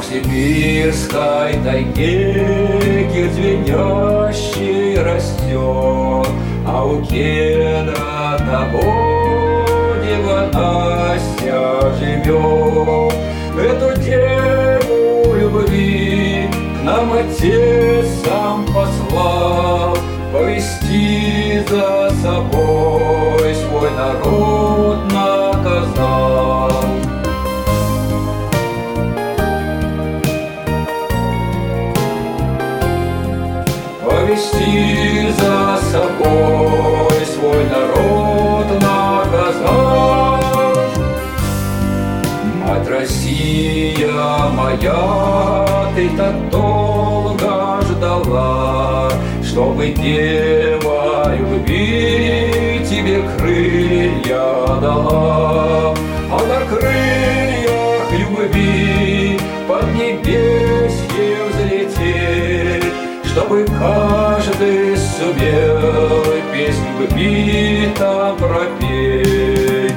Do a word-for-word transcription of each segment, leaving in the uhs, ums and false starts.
в сибирской тайге кир звенящий растет, а у кедра того дева Настя живет. Эту деву любви к нам Отец сам послал, повести за собой свой народ наказал. Повести за собой свой народ наказал. Мать Россия моя, ты так долго ждала, чтобы дева любви тебе крылья дала. А на крыльях любви под небесье взлететь, чтобы каждый сумел песню любви там пропеть.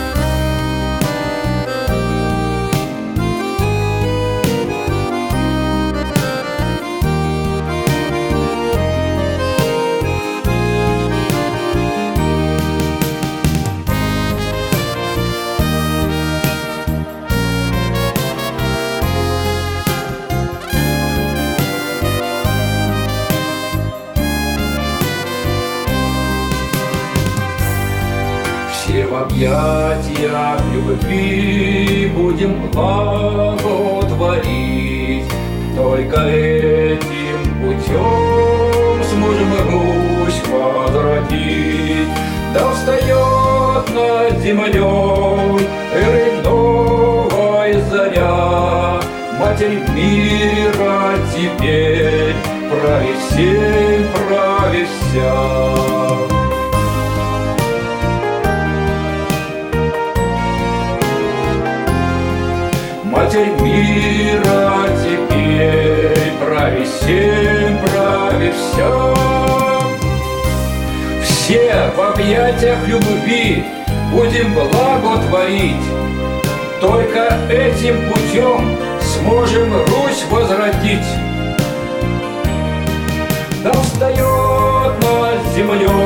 Все в объятиях любви будем благотворить, только этим путем сможем Русь возродить. Да встает над землей эры новая заря, Матерь мира теперь правит всем, правит вся. Матерь мира теперь правит всем, правит вся. Все в объятиях любви будем благотворить, только этим путем сможем Русь возродить. Да встает над землей